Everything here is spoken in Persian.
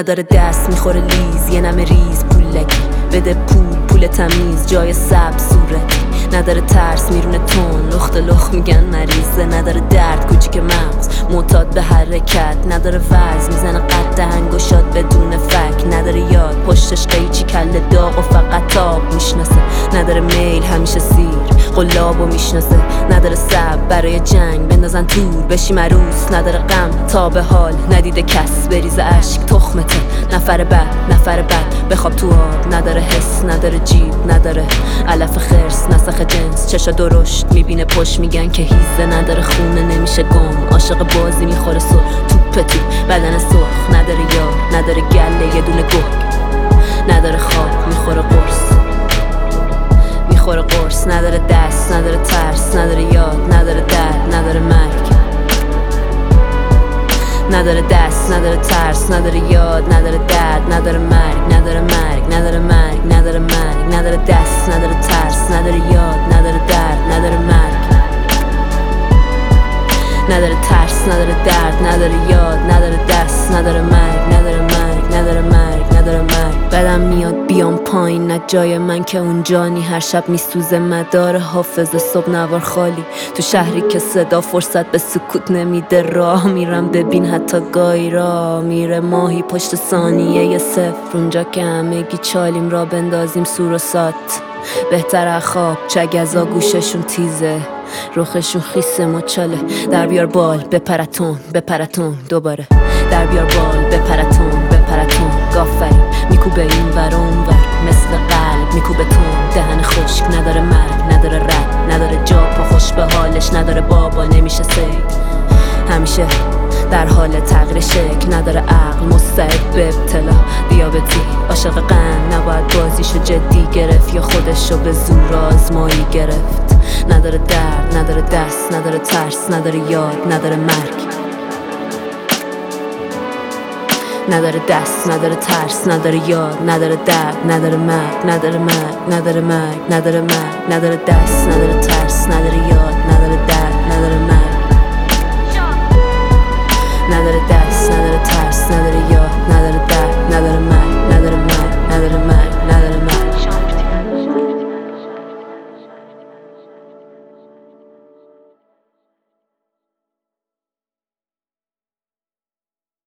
نداره دست میخوره لیز، یه نمه ریز پول لگی بده پول تمیز جای سب صورتی. نداره ترس میرونه تون لخت لخ میگن مریضه. نداره درد کوچیک مغز معتاد به حرکت. نداره وز میزنه قد دهنگ و شاد بدون فک. نداره یاد پشتش قیچی کله داغ و فقط تاب میشناسه. نداره میل همیشه سیر قلاب و میشناسه. نداره سب برای جنگ بندازن تور بشی مروس. نداره غم تا به حال ندیده کس بریزه اشک تخمته. نفر بد بخواب تو آب. نداره حس نداره جیب نداره علف خرس نسخ جنس. چشا درشت میبینه پشت میگن که هیزه. نداره خونه نمیشه گم عاشق بازی میخوره سر توپ بدن سرخ. نداره یار نداره گله یه دونه گرگ. نداره خواب میخوره قرص. نداره دست نداره ترس نداره یاد نداره درد نداره مرگ. نداره دست نداره ترس نداره یاد نداره درد نداره مرگ. نداره دست نداره ترس نداره یاد نداره درد نداره مرگ. نداره ترس نداره درد نداره یاد نداره دست نداره مرگ. نداره مرگ. بدم میاد بیام پایین نه جای من که اونجا نی. هر شب میسوزه مدار حافظه صبح نوار خالی. تو شهری که صدا فرصت به سکوت نمیده. راه میرم ببین حتی گاهی را میره ماهی پشت ثانیه صفر. اونجا که همگی چالیم را بندازیم سور و سات. بهتر خواب چگزا گوششون تیزه رخشون خیسه مچاله. در بیار بال بپرتون دوباره. در بیار بال بپرتون گافرین میکوبه این ور اون ور مثل قلب میکوبه تون. دهن خشک نداره مرگ نداره رد نداره جا پا خوش به حالش. نداره بابا نمیشه سید همیشه در حال تغییر شکل. نداره عقل مستعد به ابتلا دیابتی عاشق قند. نباید بازیشو جدی گرفت یا خودشو به زور آزمایی گرفت. نداره درد نداره دست نداره ترس نداره یاد نداره مرگ. نداره دست نداره ترس نداره یاد نداره درد نداره مرگ. نداره دست نداره ترس نداره یاد